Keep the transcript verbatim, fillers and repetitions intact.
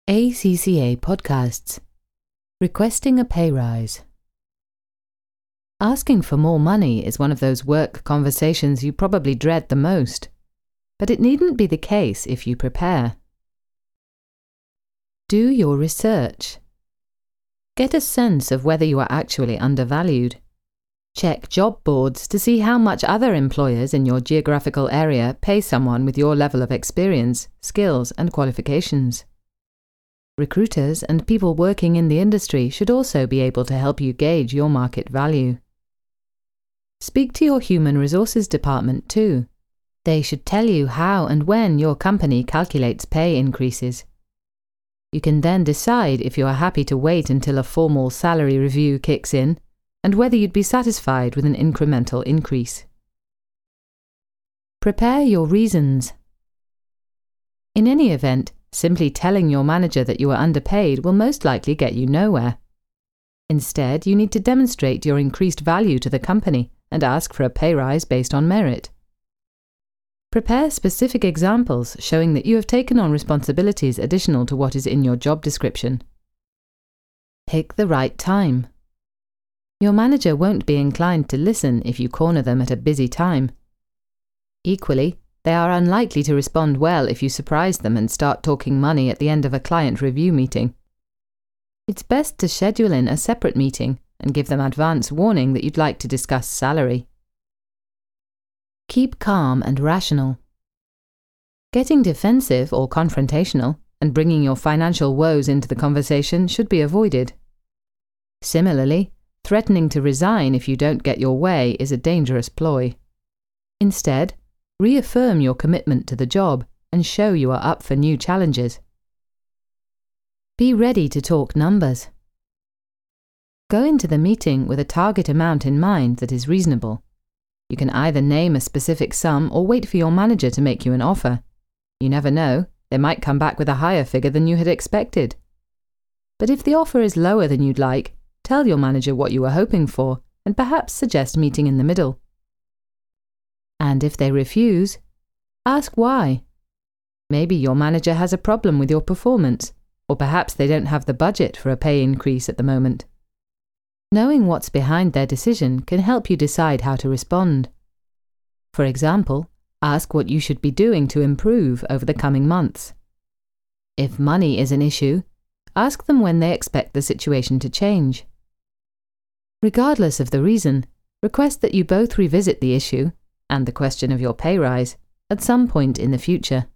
A C C A Podcasts. Requesting a pay rise. Asking for more money is one of those work conversations you probably dread the most, but it needn't be the case if you prepare. Do your research. Get a sense of whether you are actually undervalued. Check job boards to see how much other employers in your geographical area pay someone with your level of experience, skills, and qualifications. Recruiters and people working in the industry should also be able to help you gauge your market value. Speak to your human resources department too. They should tell you how and when your company calculates pay increases. You can then decide if you are happy to wait until a formal salary review kicks in and whether you'd be satisfied with an incremental increase. Prepare your reasons. In any event, simply telling your manager that you are underpaid will most likely get you nowhere. Instead, you need to demonstrate your increased value to the company and ask for a pay rise based on merit. Prepare specific examples showing that you have taken on responsibilities additional to what is in your job description. Pick the right time. Your manager won't be inclined to listen if you corner them at a busy time. Equally, they are unlikely to respond well if you surprise them and start talking money at the end of a client review meeting. It's best to schedule in a separate meeting and give them advance warning that you'd like to discuss salary. Keep calm and rational. Getting defensive or confrontational and bringing your financial woes into the conversation should be avoided. Similarly, threatening to resign if you don't get your way is a dangerous ploy. Instead, reaffirm your commitment to the job and show you are up for new challenges. Be ready to talk numbers. Go into the meeting with a target amount in mind that is reasonable. You can either name a specific sum or wait for your manager to make you an offer. You never know, they might come back with a higher figure than you had expected. But if the offer is lower than you'd like, tell your manager what you were hoping for and perhaps suggest meeting in the middle. And if they refuse, ask why. Maybe your manager has a problem with your performance, or perhaps they don't have the budget for a pay increase at the moment. Knowing what's behind their decision can help you decide how to respond. For example, ask what you should be doing to improve over the coming months. If money is an issue, ask them when they expect the situation to change. Regardless of the reason, request that you both revisit the issue and the question of your pay rise at some point in the future.